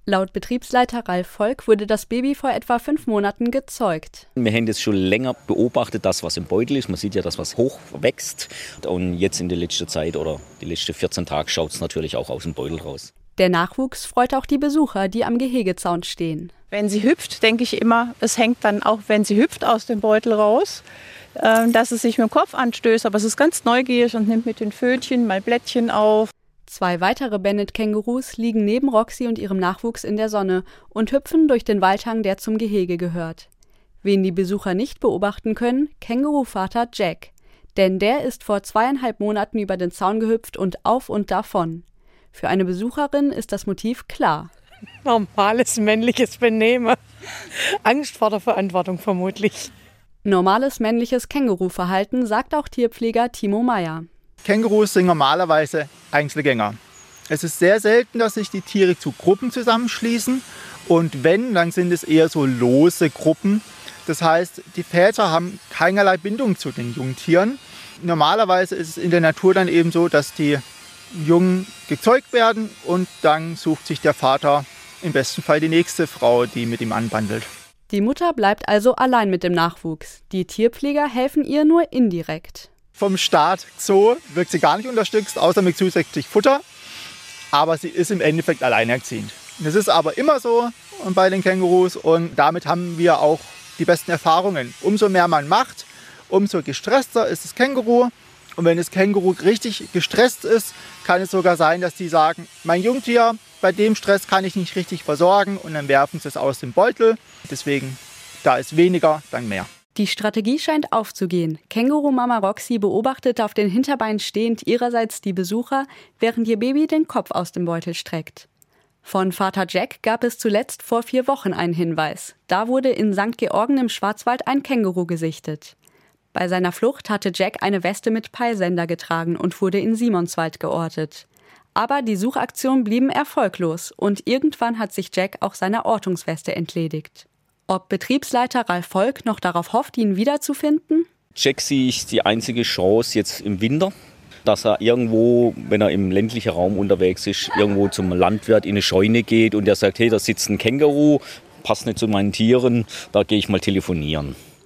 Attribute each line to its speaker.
Speaker 1: Laut Betriebsleiter Ralf Volk wurde das Baby vor etwa 5 Monaten gezeugt.
Speaker 2: Wir haben das schon länger beobachtet, das was im Beutel ist. Man sieht ja, dass was hoch wächst. Und jetzt in der letzten Zeit oder die letzten 14 Tage schaut es natürlich auch aus dem Beutel raus.
Speaker 1: Der Nachwuchs freut auch die Besucher, die am Gehegezaun stehen.
Speaker 3: Wenn sie hüpft, denke ich immer, es hängt dann auch, wenn sie hüpft, aus dem Beutel raus, dass es sich mit dem Kopf anstößt. Aber es ist ganz neugierig und nimmt mit den Pfötchen mal Blättchen auf.
Speaker 1: 2 weitere Bennett-Kängurus liegen neben Roxy und ihrem Nachwuchs in der Sonne und hüpfen durch den Waldhang, der zum Gehege gehört. Wen die Besucher nicht beobachten können, Känguruvater Jack. Denn der ist vor 2,5 Monaten über den Zaun gehüpft und auf und davon. Für eine Besucherin ist das Motiv klar.
Speaker 4: Normales männliches Benehmen. Angst vor der Verantwortung vermutlich.
Speaker 1: Normales männliches Känguruverhalten, sagt auch Tierpfleger Timo Meyer.
Speaker 5: Kängurus sind normalerweise Einzelgänger. Es ist sehr selten, dass sich die Tiere zu Gruppen zusammenschließen. Und wenn, dann sind es eher so lose Gruppen. Das heißt, die Väter haben keinerlei Bindung zu den Jungtieren. Normalerweise ist es in der Natur dann eben so, dass die Jungen gezeugt werden und dann sucht sich der Vater im besten Fall die nächste Frau, die mit ihm anbandelt.
Speaker 1: Die Mutter bleibt also allein mit dem Nachwuchs. Die Tierpfleger helfen ihr nur indirekt.
Speaker 5: Vom Staat Zoo wird sie gar nicht unterstützt, außer mit zusätzlich Futter. Aber sie ist im Endeffekt alleinerziehend. Das ist aber immer so bei den Kängurus und damit haben wir auch die besten Erfahrungen. Umso mehr man macht, umso gestresster ist das Känguru. Und wenn das Känguru richtig gestresst ist, kann es sogar sein, dass die sagen, mein Jungtier, bei dem Stress kann ich nicht richtig versorgen und dann werfen sie es aus dem Beutel. Deswegen, da ist weniger, dann mehr.
Speaker 1: Die Strategie scheint aufzugehen. Kängurumama Roxy beobachtet auf den Hinterbeinen stehend ihrerseits die Besucher, während ihr Baby den Kopf aus dem Beutel streckt. Von Vater Jack gab es zuletzt vor 4 Wochen einen Hinweis. Da wurde in St. Georgen im Schwarzwald ein Känguru gesichtet. Bei seiner Flucht hatte Jack eine Weste mit Peilsender getragen und wurde in Simonswald geortet. Aber die Suchaktionen blieben erfolglos und irgendwann hat sich Jack auch seiner Ortungsweste entledigt. Ob Betriebsleiter Ralf Volk noch darauf hofft, ihn wiederzufinden?
Speaker 2: Jack sehe ich die einzige Chance jetzt im Winter, dass er irgendwo, wenn er im ländlichen Raum unterwegs ist, irgendwo zum Landwirt in eine Scheune geht und der sagt, hey, da sitzt ein Känguru, passt nicht zu meinen Tieren, da gehe ich mal telefonieren.